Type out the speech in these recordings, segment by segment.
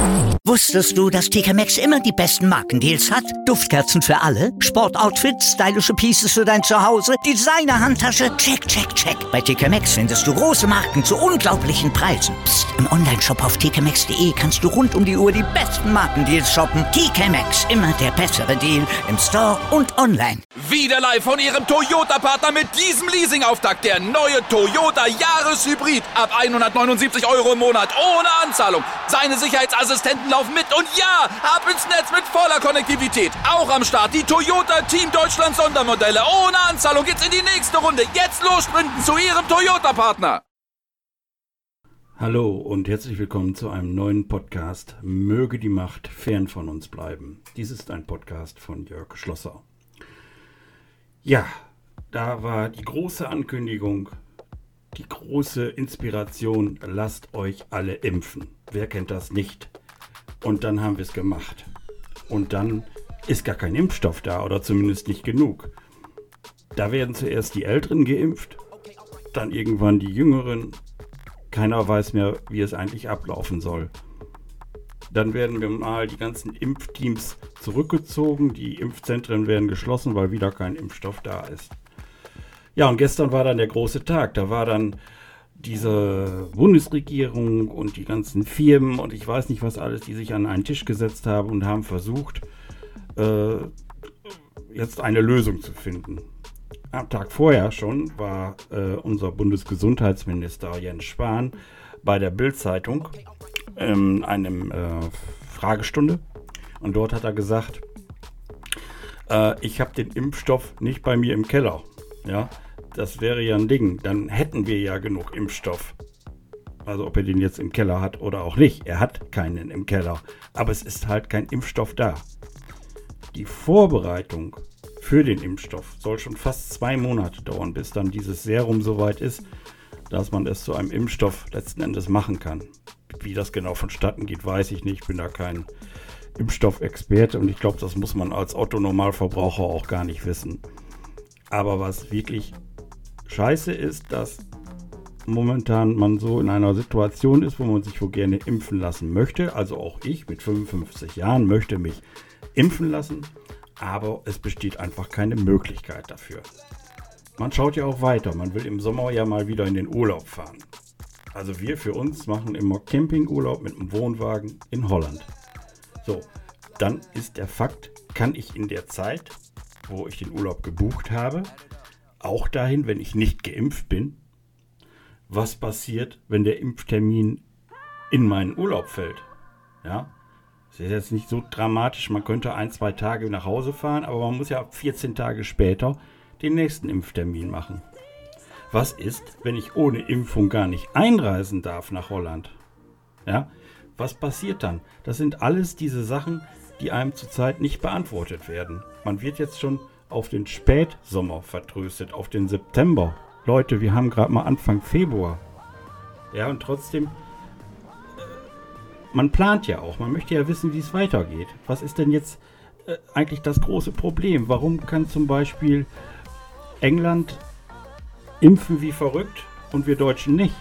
Wusstest du, dass TK Maxx immer die besten Markendeals hat? Duftkerzen für alle, Sportoutfits, stylische Pieces für dein Zuhause, Designer-Handtasche, check, check, check. Bei TK Maxx findest du große Marken zu unglaublichen Preisen. Psst. Im Onlineshop auf tkmaxx.de kannst du rund um die Uhr die besten Markendeals shoppen. TK Maxx, immer der bessere Deal im Store und online. Wieder live von Ihrem Toyota-Partner mit diesem Leasing-Auftakt. Der neue Toyota Jahreshybrid. Ab 179 € im Monat. Ohne Anzahlung. Seine Sicherheitsassistenten laufen mit. Und ja, ab ins Netz mit voller Konnektivität. Auch am Start die Toyota Team Deutschland Sondermodelle. Ohne Anzahlung geht's in die nächste Runde. Jetzt los sprinten zu Ihrem Toyota-Partner. Hallo und herzlich willkommen zu einem neuen Podcast. Möge die Macht fern von uns bleiben. Dies ist ein Podcast von Jörg Schlosser. Ja, da war die große Ankündigung, die große Inspiration, lasst euch alle impfen. Wer kennt das nicht? Und dann haben wir es gemacht. Und dann ist gar kein Impfstoff da oder zumindest nicht genug. Da werden zuerst die Älteren geimpft, dann irgendwann die Jüngeren. Keiner weiß mehr, wie es eigentlich ablaufen soll. Dann werden wir mal die ganzen Impfteams zurückgezogen. Die Impfzentren werden geschlossen, weil wieder kein Impfstoff da ist. Ja, und gestern war dann der große Tag. Da war dann diese Bundesregierung und die ganzen Firmen und ich weiß nicht was alles, die sich an einen Tisch gesetzt haben und haben versucht, jetzt eine Lösung zu finden. Am Tag vorher schon war unser Bundesgesundheitsminister Jens Spahn bei der Bild-Zeitung in einem Fragestunde und dort hat er gesagt, ich habe den Impfstoff nicht bei mir im Keller. Ja, das wäre ja ein Ding, dann hätten wir ja genug Impfstoff. Also ob er den jetzt im Keller hat oder auch nicht, er hat keinen im Keller, aber es ist halt kein Impfstoff da. Die Vorbereitung für den Impfstoff soll schon fast 2 Monate dauern, bis dann dieses Serum soweit ist, dass man es zu einem Impfstoff letzten Endes machen kann. Wie das genau vonstatten geht, weiß ich nicht. Ich bin da kein Impfstoffexperte und ich glaube, das muss man als Otto-Normalverbraucher auch gar nicht wissen. Aber was wirklich scheiße ist, dass momentan man so in einer Situation ist, wo man sich wohl gerne impfen lassen möchte. Also auch ich mit 55 Jahren möchte mich impfen lassen, aber es besteht einfach keine Möglichkeit dafür. Man schaut ja auch weiter, man will im Sommer ja mal wieder in den Urlaub fahren. Also wir für uns machen immer Campingurlaub mit einem Wohnwagen in Holland. So, dann ist der Fakt, kann ich in der Zeit, wo ich den Urlaub gebucht habe, auch dahin, wenn ich nicht geimpft bin? Was passiert, wenn der Impftermin in meinen Urlaub fällt? Ja, das ist jetzt nicht so dramatisch, man könnte 1-2 Tage nach Hause fahren, aber man muss ja 14 Tage später den nächsten Impftermin machen. Was ist, wenn ich ohne Impfung gar nicht einreisen darf nach Holland? Ja, was passiert dann? Das sind alles diese Sachen, die einem zurzeit nicht beantwortet werden. Man wird jetzt schon auf den Spätsommer vertröstet, auf den September. Leute, wir haben gerade mal Anfang Februar. Ja, und trotzdem, man plant ja auch, man möchte ja wissen, wie es weitergeht. Was ist denn jetzt eigentlich das große Problem? Warum kann zum Beispiel England impfen wie verrückt und wir Deutschen nicht?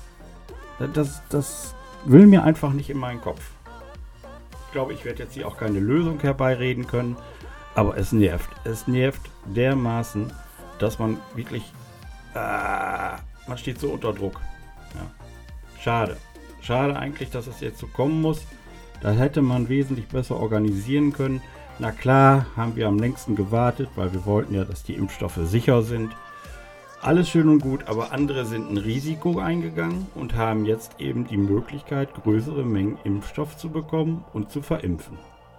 Das will mir einfach nicht in meinen Kopf. Ich glaube, ich werde jetzt hier auch keine Lösung herbeireden können, aber es nervt. Es nervt dermaßen, dass man wirklich, man steht so unter Druck. Ja. Schade. Schade eigentlich, dass es jetzt so kommen muss. Da hätte man wesentlich besser organisieren können. Na klar, haben wir am längsten gewartet, weil wir wollten ja, dass die Impfstoffe sicher sind. Alles schön und gut, aber andere sind ein Risiko eingegangen und haben jetzt eben die Möglichkeit, größere Mengen Impfstoff zu bekommen und zu verimpfen.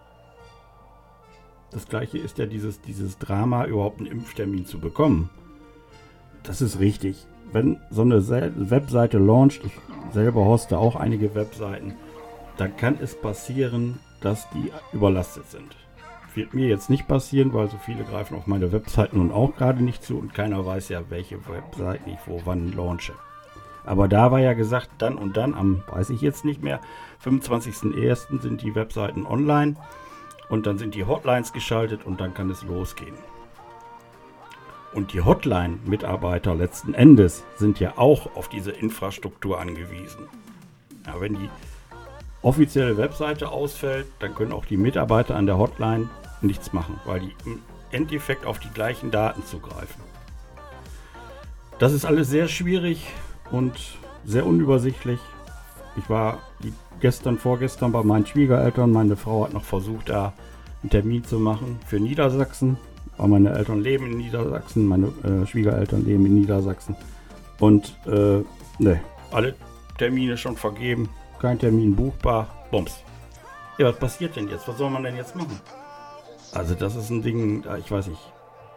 Das gleiche ist ja dieses Drama, überhaupt einen Impftermin zu bekommen. Das ist richtig. Wenn so eine Webseite launcht, ich selber hoste auch einige Webseiten, dann kann es passieren, dass die überlastet sind. Wird mir jetzt nicht passieren, weil so viele greifen auf meine Webseiten nun auch gerade nicht zu und keiner weiß ja, welche Webseiten ich wo wann launche. Aber da war ja gesagt, dann und dann, weiß ich jetzt nicht mehr, 25.01. sind die Webseiten online und dann sind die Hotlines geschaltet und dann kann es losgehen. Und die Hotline-Mitarbeiter letzten Endes sind ja auch auf diese Infrastruktur angewiesen. Ja, wenn die offizielle Webseite ausfällt, dann können auch die Mitarbeiter an der Hotline nichts machen, weil die im Endeffekt auf die gleichen Daten zugreifen. Das ist alles sehr schwierig und sehr unübersichtlich. Ich war vorgestern bei meinen Schwiegereltern. Meine Frau hat noch versucht, da einen Termin zu machen für Niedersachsen, weil meine Eltern leben in Niedersachsen, meine Schwiegereltern leben in Niedersachsen. Und alle Termine schon vergeben, kein Termin buchbar, bums. Ja, was passiert denn jetzt? Was soll man denn jetzt machen? Also das ist ein Ding, ich weiß nicht,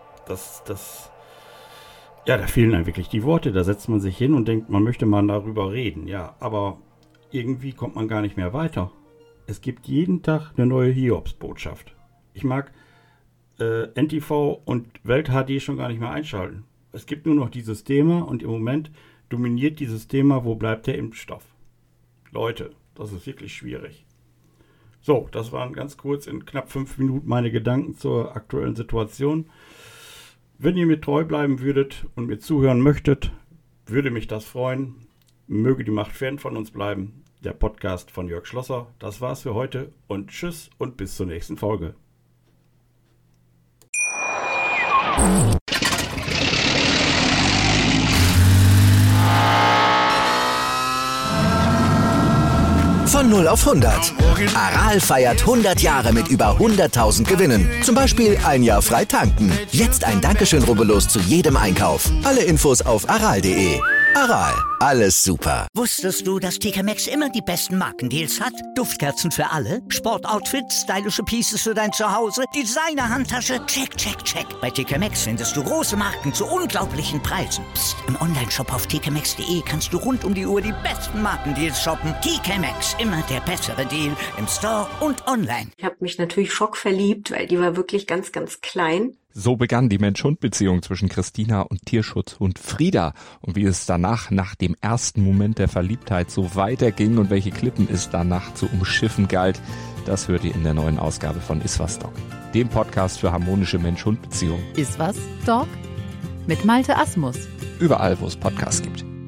da fehlen einem wirklich die Worte. Da setzt man sich hin und denkt, man möchte mal darüber reden. Ja, aber irgendwie kommt man gar nicht mehr weiter. Es gibt jeden Tag eine neue Hiobsbotschaft. Ich mag NTV und Welt HD schon gar nicht mehr einschalten. Es gibt nur noch dieses Thema und im Moment dominiert dieses Thema, wo bleibt der Impfstoff? Leute, das ist wirklich schwierig. So, das waren ganz kurz in knapp 5 Minuten meine Gedanken zur aktuellen Situation. Wenn ihr mir treu bleiben würdet und mir zuhören möchtet, würde mich das freuen. Möge die Macht fern von uns bleiben. Der Podcast von Jörg Schlosser. Das war's für heute und tschüss und bis zur nächsten Folge. Von 0 auf 100. Aral feiert 100 Jahre mit über 100.000 Gewinnen. Zum Beispiel ein Jahr frei tanken. Jetzt ein Dankeschön, rubbellos zu jedem Einkauf. Alle Infos auf aral.de. Aral, alles super. Wusstest du, dass TK Maxx immer die besten Markendeals hat? Duftkerzen für alle, Sportoutfits, stylische Pieces für dein Zuhause, Designer-Handtasche, check, check, check. Bei TK Maxx findest du große Marken zu unglaublichen Preisen. Psst. Im Onlineshop auf tkmaxx.de kannst du rund um die Uhr die besten Markendeals shoppen. TK Maxx, immer der bessere Deal im Store und online. Ich habe mich natürlich schockverliebt, weil die war wirklich ganz, ganz klein. So begann die Mensch-Hund-Beziehung zwischen Christina und Tierschutzhund Frieda. Und wie es danach, nach dem ersten Moment der Verliebtheit, so weiterging und welche Klippen es danach zu umschiffen galt, das hört ihr in der neuen Ausgabe von Iswas Dog, dem Podcast für harmonische Mensch-Hund-Beziehungen. Iswas Dog? Mit Malte Asmus. Überall, wo es Podcasts gibt.